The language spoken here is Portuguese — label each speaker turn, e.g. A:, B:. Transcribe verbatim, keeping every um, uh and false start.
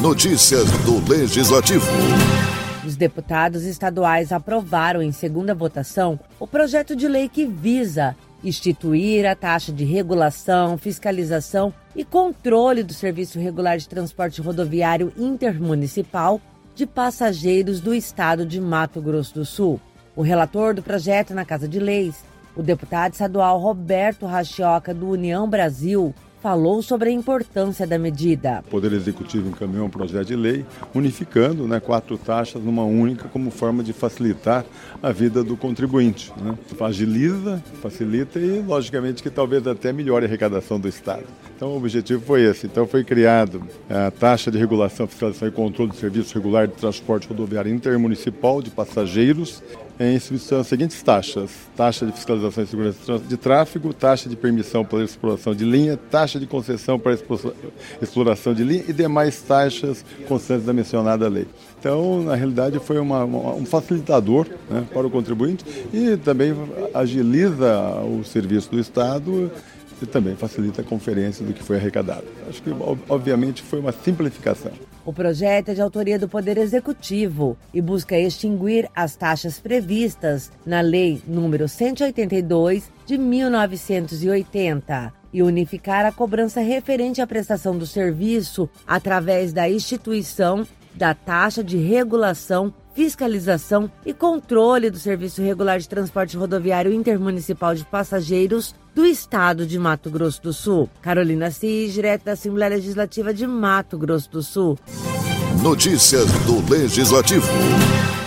A: Notícias do Legislativo.
B: Os deputados estaduais aprovaram em segunda votação o projeto de lei que visa instituir a taxa de regulação, fiscalização e controle do Serviço Regular de Transporte Rodoviário Intermunicipal de passageiros do estado de Mato Grosso do Sul. O relator do projeto na Casa de Leis, o deputado estadual Roberto Rachioca, do União Brasil, falou sobre a importância da medida.
C: O Poder Executivo encaminhou um projeto de lei unificando, né, quatro taxas numa única como forma de facilitar a vida do contribuinte. Né? Agiliza, facilita e, logicamente, que talvez até melhore a arrecadação do Estado. Então, o objetivo foi esse. Então, foi criado a taxa de regulação, fiscalização e controle do Serviço Regular de Transporte Rodoviário Intermunicipal de Passageiros, em substituição às seguintes taxas: taxa de fiscalização e segurança de tráfego, taxa de permissão para exploração de linha, taxa de concessão para exploração de linha e demais taxas constantes da mencionada lei. Então, na realidade, foi uma, uma, um facilitador, né, para o contribuinte e também agiliza o serviço do Estado e também facilita a conferência do que foi arrecadado. Acho que, obviamente, foi uma simplificação.
B: O projeto é de autoria do Poder Executivo e busca extinguir as taxas previstas na Lei número cento e oitenta e dois de mil novecentos e oitenta e unificar a cobrança referente à prestação do serviço através da instituição da taxa de regulação, fiscalização e controle do Serviço Regular de Transporte Rodoviário Intermunicipal de Passageiros do Estado de Mato Grosso do Sul. Carolina Cis, direto da Assembleia Legislativa de Mato Grosso do Sul.
A: Notícias do Legislativo.